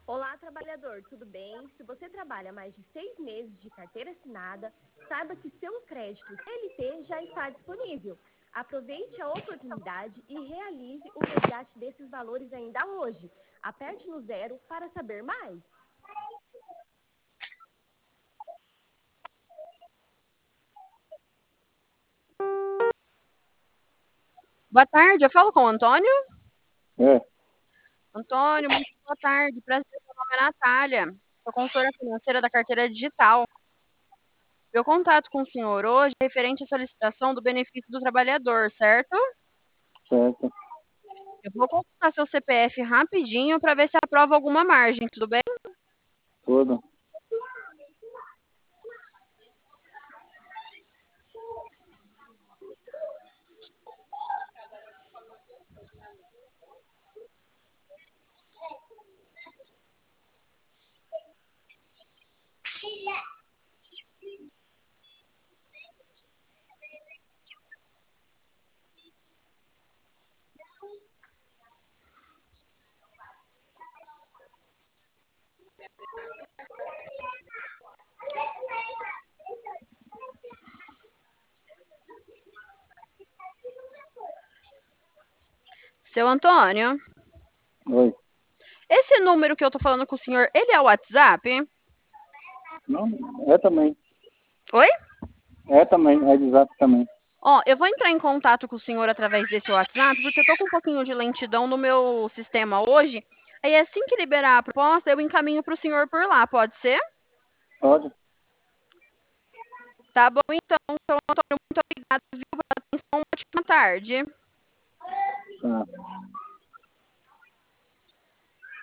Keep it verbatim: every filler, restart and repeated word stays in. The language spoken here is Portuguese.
Olá, trabalhador, tudo bem? Se você trabalha mais de seis meses de carteira assinada, saiba que seu crédito C L T já está disponível. Aproveite a oportunidade e realize o resgate desses valores ainda hoje. Aperte no zero para saber mais. Boa tarde, eu falo com o Antônio? É, Antônio, muito boa tarde. Prazer, meu nome é Natália. Sou consultora financeira da carteira digital. Meu contato com o senhor hoje é referente à solicitação do benefício do trabalhador, certo? certo. Eu vou consultar seu C P F rapidinho para ver se aprova alguma margem, tudo bem? Tudo. Seu Antônio, Oi. esse número que eu tô falando com o senhor, ele é o WhatsApp? Não, é também. Oi? É também, é de zap também. Ó, eu vou entrar em contato com o senhor através desse WhatsApp, porque eu tô com um pouquinho de lentidão no meu sistema hoje. Aí assim que liberar a proposta, eu encaminho para o senhor por lá, pode ser? Pode? Tá bom, então, seu Antônio, muito obrigada, viu, pela atenção. Uma ótima tarde. Tá.